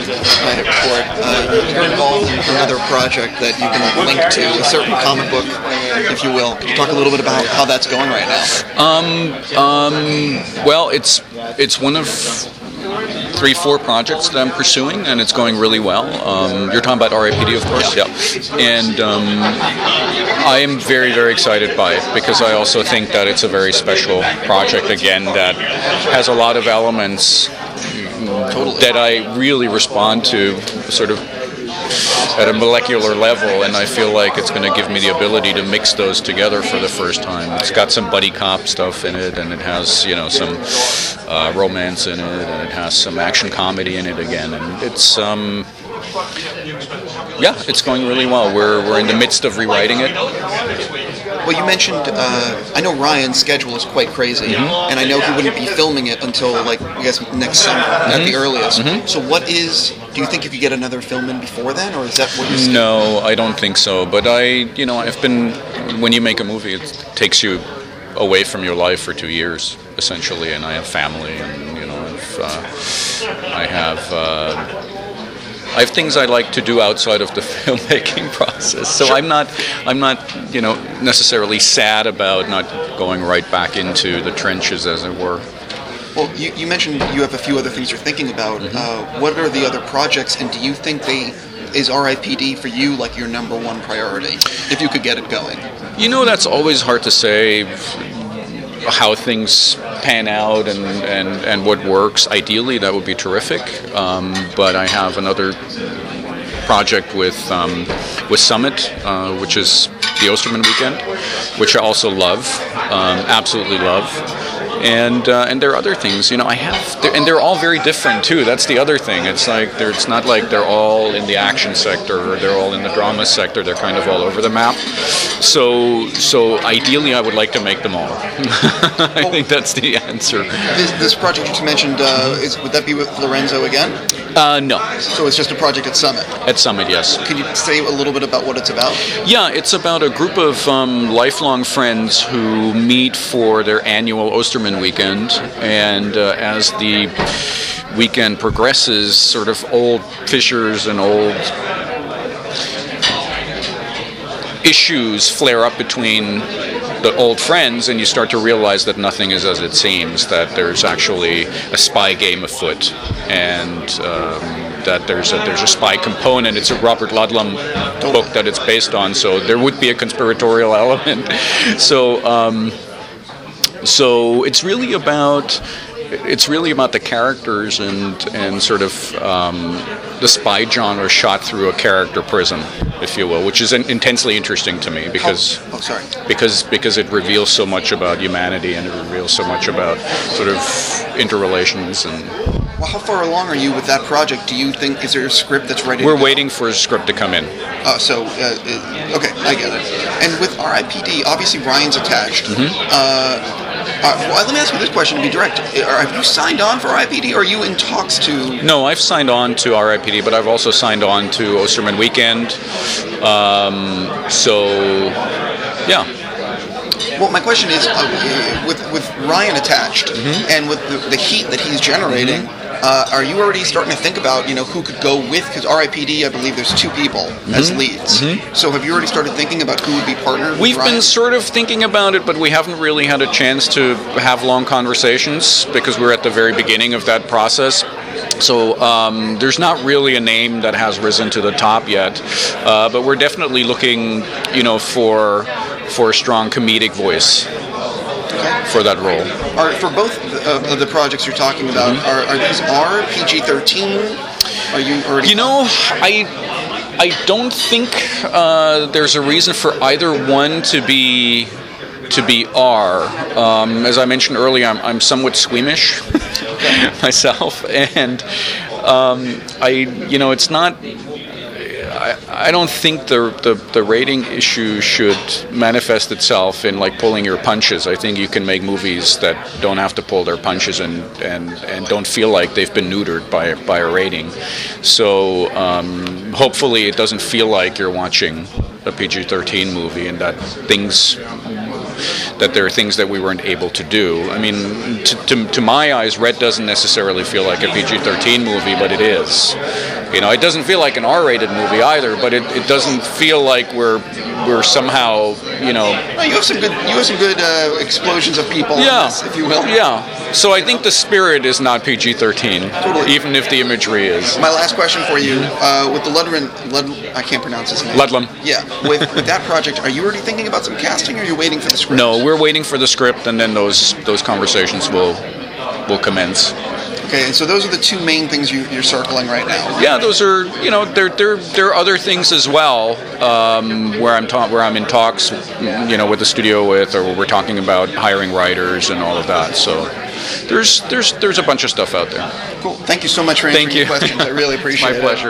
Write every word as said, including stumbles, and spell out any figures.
Hi, Ford. Uh, you're involved in another project that you can link to, a certain comic book, if you will. Can you talk a little bit about how that's going right now? Um, um, well, it's it's one of three, four projects that I'm pursuing, and it's going really well. Um, you're talking about R I P D, of course? Yeah. yeah. And um, I am very, very excited by it, because I also think that it's a very special project, again, that has a lot of elements Totally. that I really respond to sort of at a molecular level, and I feel like it's going to give me the ability to mix those together for the first time. It's got some buddy cop stuff in it, and it has, you know, some uh, romance in it, and it has some action comedy in it again, and it's um yeah, it's going really well. We're we're in the midst of rewriting it. Well, you mentioned, uh, I know Ryan's schedule is quite crazy, mm-hmm. and I know he wouldn't be filming it until, like, I guess next summer mm-hmm. at the earliest. Mm-hmm. So what is, do you think you could get another film in before then, or is that what you're saying? No, I don't think so, but I, you know, I've been, when you make a movie, it takes you away from your life for two years, essentially, and I have family, and, you know, I've, uh, I have... Uh, I have things I like to do outside of the filmmaking process, so sure. I'm not, I'm not, you know, necessarily sad about not going right back into the trenches, as it were. Well, you, you mentioned you have a few other things you're thinking about. Mm-hmm. Uh, what are the other projects, and do you think they is R I P D for you like your number one priority, if you could get it going? You know, that's always hard to say. How things pan out and, and, and what works. Ideally, that would be terrific. Um, but I have another project with um, with Summit, uh, which is the Osterman Weekend, which I also love, um, absolutely love. And uh, and there are other things, you know. I have, and they're all very different too. That's the other thing. It's like it's not like they're all in the action sector or they're all in the drama sector. They're kind of all over the map. So so ideally, I would like to make them all. I think that's the answer. This, this project you just mentioned, uh, is would that be with Lorenzo again? Uh, no. So it's just a project at Summit? At Summit, yes. Can you say a little bit about what it's about? Yeah, it's about a group of um, lifelong friends who meet for their annual Osterman Weekend, and uh, as the weekend progresses, sort of old fissures and old issues flare up between the old friends, and you start to realize that nothing is as it seems, that there's actually a spy game afoot, and um, that there's a, there's a spy component. It's a Robert Ludlum book that it's based on, so there would be a conspiratorial element. So um, so it's really about it's really about the characters and and sort of um, the spy genre shot through a character prism, if you will, which is in, intensely interesting to me because oh, oh, sorry. because because it reveals so much about humanity, and it reveals so much about sort of interrelations. And well, how far along are you with that project? Do you think, is there a script that's ready? We're to go? waiting for a script to come in. Uh, so uh, okay, I get it. And with R I P D, obviously Ryan's attached. Mm-hmm. Uh, Uh, well, let me ask you this question to be direct. Have you signed on for R I P D, or are you in talks to... No, I've signed on to R I P D, but I've also signed on to Osterman Weekend. Um, so, yeah. Well, my question is, uh, with with Ryan attached, mm-hmm. and with the, the heat that he's generating, mm-hmm. uh, are you already starting to think about, you know, who could go with? Because R I P D, I believe there's two people mm-hmm. as leads. Mm-hmm. So have you already started thinking about who would be partnered with We've Ryan? been sort of thinking about it, but we haven't really had a chance to have long conversations because we're at the very beginning of that process. So um, there's not really a name that has risen to the top yet, uh, but we're definitely looking, you know, for for a strong comedic voice okay. for that role. Are, for both of the projects you're talking about, mm-hmm. are, are these R, P G thirteen? Are you already? You know, I I don't think uh, there's a reason for either one to be to be R. Um, as I mentioned earlier, I'm, I'm somewhat squeamish myself, and um, I, you know, it's not. I, I don't think the, the the rating issue should manifest itself in like pulling your punches. I think you can make movies that don't have to pull their punches and, and, and don't feel like they've been neutered by by a rating. So um, hopefully it doesn't feel like you're watching a P G thirteen movie and that things that there are things that we weren't able to do. I mean, to, to, to my eyes, Red doesn't necessarily feel like a P G thirteen movie, but it is. You know, it doesn't feel like an R-rated movie either, but it, it doesn't feel like we're we're somehow, you know. Well, you have some good you have some good uh, explosions of people, Yeah, in this, if you will. Yeah. So I think the spirit is not P G thirteen, Totally. even if the imagery is. My last question for you, uh, with the Ludlum, Lud, I can't pronounce his name. Ludlum. Yeah. With, with that project, are you already thinking about some casting, or are you waiting for the script? No, we're waiting for the script, and then those those conversations will will commence. Okay, and so those are the two main things you, you're circling right now. Yeah, those are, you know, there there there are other things as well um, where I'm ta- where I'm in talks, you know, with the studio with, or where we're talking about hiring writers and all of that. So there's there's there's a bunch of stuff out there. Cool. Thank you so much for answering Thank you. the questions. I really appreciate My it. pleasure.